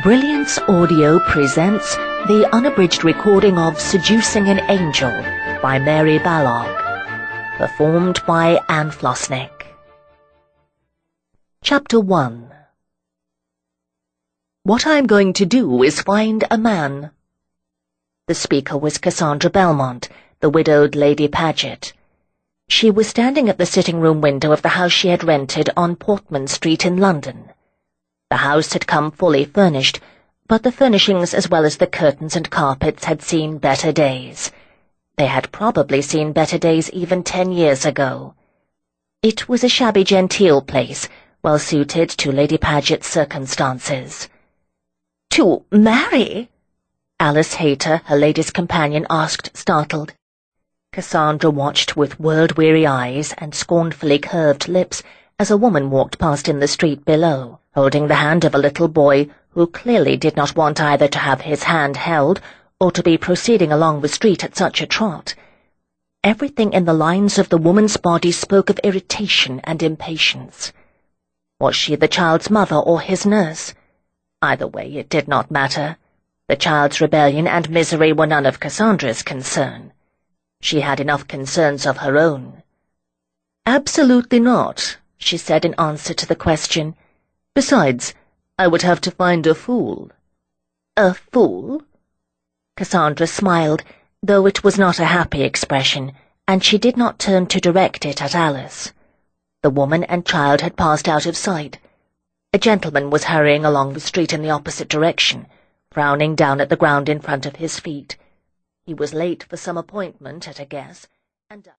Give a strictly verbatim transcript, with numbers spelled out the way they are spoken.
Brilliance Audio presents the unabridged recording of Seducing an Angel by Mary Balogh, performed by Anne Flosnick. Chapter one. What I'm going to do is find a man. The speaker was Cassandra Belmont, the widowed Lady Paget. She was standing at the sitting-room window of the house she had rented on Portman Street in London. The house had come fully furnished, but the furnishings as well as the curtains and carpets had seen better days. They had probably seen better days even ten years ago. It was a shabby genteel place, well suited to Lady Paget's circumstances. "To marry?" Alice Hayter, her lady's companion, asked, startled. Cassandra watched with world-weary eyes and scornfully curved lips as a woman walked past in the street below, holding the hand of a little boy who clearly did not want either to have his hand held or to be proceeding along the street at such a trot. Everything in the lines of the woman's body spoke of irritation and impatience. Was she the child's mother or his nurse? Either way, it did not matter. The child's rebellion and misery were none of Cassandra's concern. She had enough concerns of her own. "Absolutely not," she said in answer to the question. "Besides, I would have to find a fool." "A fool?" Cassandra smiled, though it was not a happy expression, and she did not turn to direct it at Alice. The woman and child had passed out of sight. A gentleman was hurrying along the street in the opposite direction, frowning down at the ground in front of his feet. He was late for some appointment at a guess, and